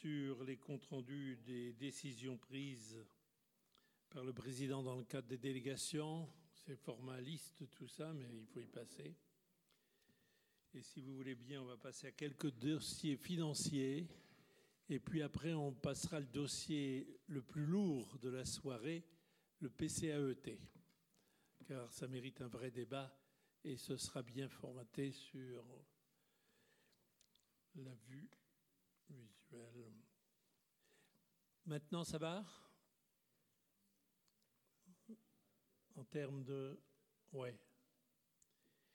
sur les comptes rendus des décisions prises par le président dans le cadre des délégations. C'est formaliste tout ça, mais il faut y passer. Et si vous voulez bien, on va passer à quelques dossiers financiers. Et puis après, on passera le dossier le plus lourd de la soirée, le PCAET. Car ça mérite un vrai débat et ce sera bien formaté sur la vue visuelle. Maintenant, ça va ? En termes de... Ouais.